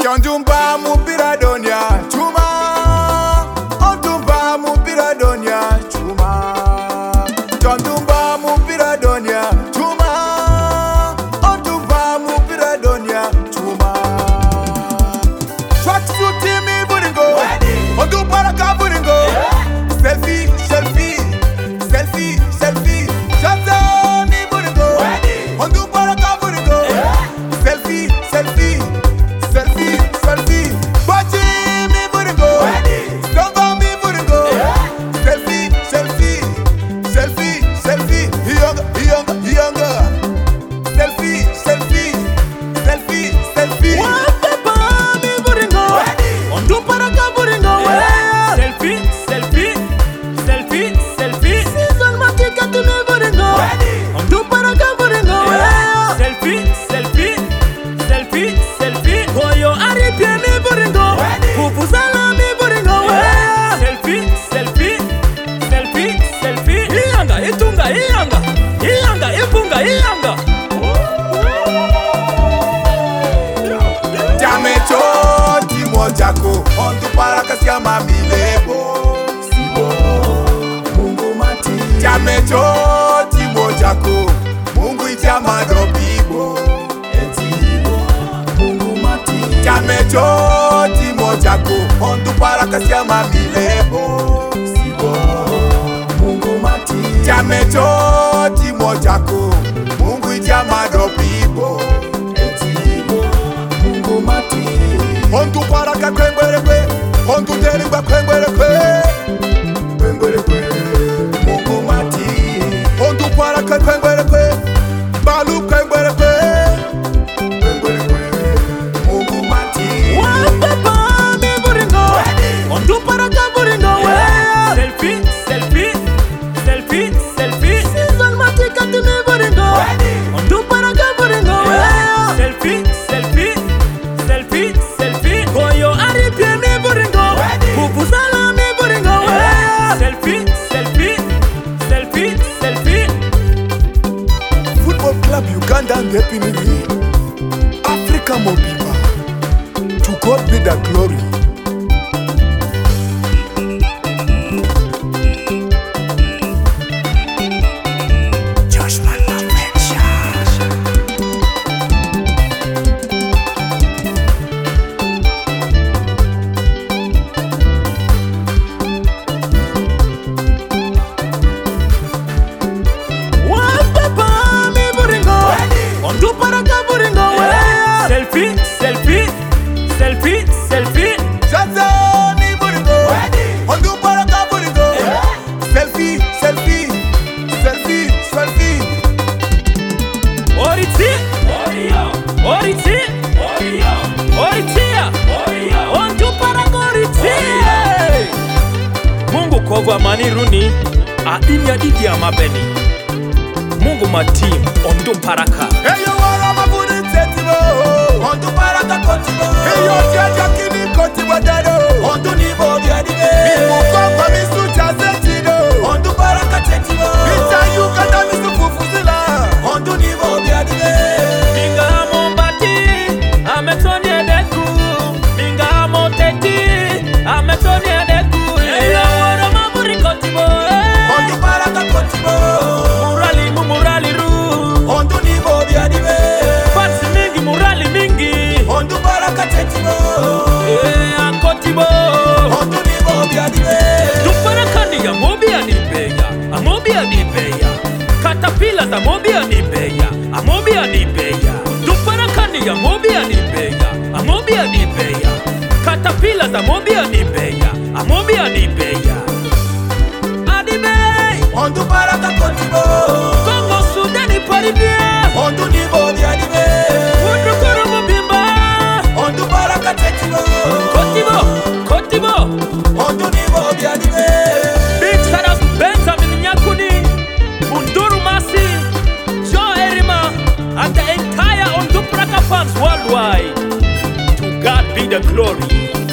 Chondumba mupiradonia chuma, ondumba mupiradonia chuma. Chondumba mupiradonia chuma, ondumba mupiradonia chuma. Tracksuit mi buringo, ondumba ka buringo. Selfie, selfie, selfie, selfie. Chaza mi buringo, ondumba ka buringo. Selfie, selfie. Selfie, selfie, bachi mi buringo, samba mi buringo. Selfie, selfie, selfie, selfie, yonga. Selfie, selfie, selfie, selfie. Wapapa mi buringo, ondu paraka buringo. Selfie, selfie, selfie, selfie. Season matika tu mi buringo, ondu paraka buringo. Selfie, selfie, selfie, selfie. Koyo aripie mi buringo, pupusala mi buringo. Selfie, selfie, selfie, selfie. Iyanga, itunga, iyanga, iyanga, ifunga, iyanga. Jamecho timo jako, ondu paraka siya mamilebo. Sibo, Mungu mati. Jamecho timo jako, Mungu ijama dobibo. Jamecho timo jako, ondu paraka siya mamilebo. Sibo, Mungu mati. Jamecho timo jako, Mungu ijama dobibo. Mungu mati. Ondu paraka kwengwerekwe, ondu terigwa kwengwerekwe. Kwengwerekwe, Mungu mati. Ondu paraka kwengwerekwe, balu kwengwerekwe. Kwengwerekwe, Mungu mati. Wapapa mi buringo, ondu paraka buringo. Selfie, selfie, selfie, selfie. Season matika tu mi buringo, ondu paraka buringo. Selfie, selfie, selfie, selfie. Koyo aripie mi buringo, pupusala mi buringo. Selfie, selfie, selfie, selfie. Football Club Uganda ngepiniri Africa Mobimba. To God be the glory. Wapapa mi buringo, ondu paraka buringo. Selfie, selfie, selfie, selfie. Chaza mi buringo, ondu paraka buringo. Selfie, selfie, selfie, selfie. Oriti, oriti, oritia, ondu paraka oriti. Mungu kova maniruni, adinya didi ya mabeni. Mungu matim, ondu paraka. Eyo wara mabuni tetibo, ondu paraka kotibo. Eyo jaja kini kotibo dado, ondu nibo biadime. Mimu kongwa misu chazetido, ondu paraka tetibo. Mita yukata misu fufuzila, ondu nibo biadime. Minga mombati, ametoni edeku. Minga moteti, ametoni edeku. Eyo wara maburi kotibo. Ondu paraka kotibo, Murali murali ru. ondu nibo biadime. Pasi mingi murali mingi. Ondu paraka tetibo, Akotibo. ondu nibo biadime. Duparakani ya mobi anibeya, amobi anibeya. Caterpillars amobi anibeya, amobi anibeya. Duparakani ya mobi anibeya, amobi anibeya. Caterpillars amobi anibeya, amobi anibeya. Anibey, Ondu paraka kotibo, Congo Sudani paribia. ondu nibo biadime. Wundukuru mubimba. Ondu paraka tetibo, Kotibo, kotibo. ondu nibo biadime. Big Saras Benjamin Nyakuni, Munduru Masi, John Erima, and the entire Onduparaka fans worldwide. To God be the glory.